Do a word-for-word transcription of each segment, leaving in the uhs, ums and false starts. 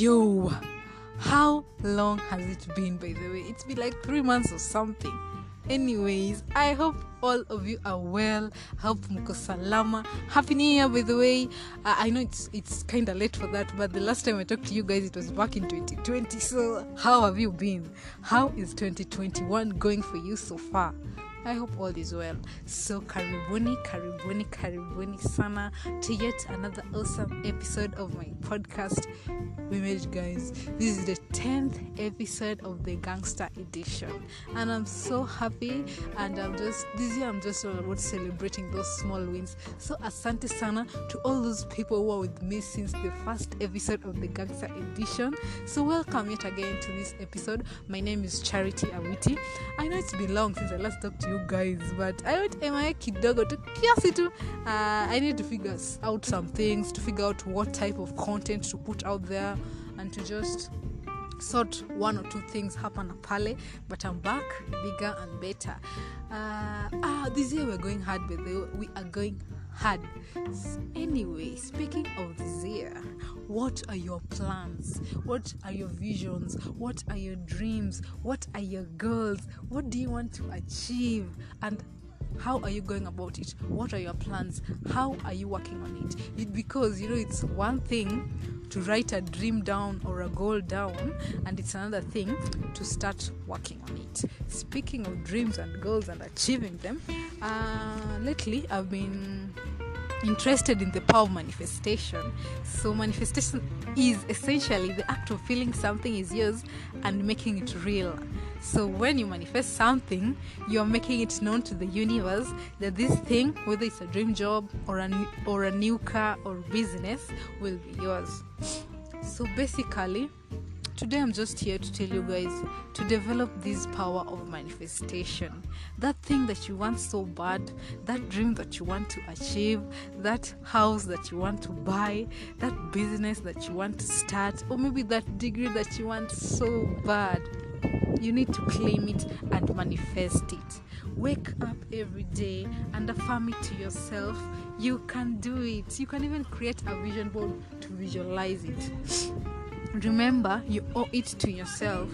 Yo, how long has it been, by the way? It's been like three months or something. Anyways, I hope all of you are well. I hope mko salama. Happy New Year, by the way. Uh, I know it's it's kind of late for that, but the last time I talked to you guys, it was back in twenty twenty. So how have you been? How is twenty twenty-one going for you so far? I hope all is well. So karibuni, karibuni, karibuni sana to yet another awesome episode of my podcast. We made it, guys. This is the tenth episode of the Gangster Edition, and I'm so happy. And I'm just this year I'm just all about celebrating those small wins. So asante sana to all those people who are with me since the first episode of the Gangster Edition. So welcome yet again to this episode. My name is Charity Awiti. I know it's been long since I last talked to you guys, but I went M I A kidogo to kiasi tu. Uh, I need to figure out some things, to figure out what type of content to put out there, and to just sort one or two things happen na pale. But I'm back, bigger and better. Uh, ah, this year we're going hard, but we are going hard. Anyway, speaking of this year, what are your plans? What are your visions? What are your dreams? What are your goals? What do you want to achieve? And how are you going about it? What are your plans? How are you working on it? it? Because, you know, it's one thing to write a dream down or a goal down, and it's another thing to start working on it. Speaking of dreams and goals and achieving them, uh, lately I've been interested in the power of manifestation. So manifestation is essentially the act of feeling something is yours and making it real. So when you manifest something, you're making it known to the universe that this thing, whether it's a dream job or a, or a new car or business, will be yours. So basically, today I'm just here to tell you guys to develop this power of manifestation. That thing that you want so bad, that dream that you want to achieve, that house that you want to buy, that business that you want to start, or maybe that degree that you want so bad. You need to claim it and manifest it. Wake up every day and affirm it to yourself. You can do it. You can even create a vision board to visualize it. Remember, you owe it to yourself.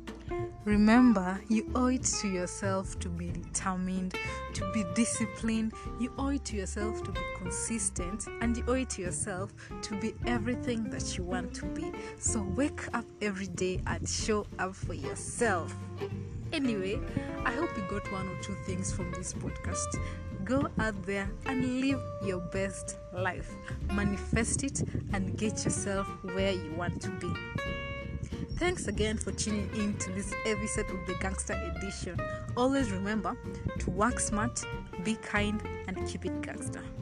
Remember, you owe it to yourself to be determined, to be disciplined. You owe it to yourself to be consistent, and you owe it to yourself to be everything that you want to be. So wake up every day and show up for yourself. Anyway, I hope you got one or two things from this podcast. Go out there and live your best life. Manifest it and get yourself where you want to be. Thanks again for tuning in to this episode of the Gangster Edition. Always remember to work smart, be kind, and keep it gangster.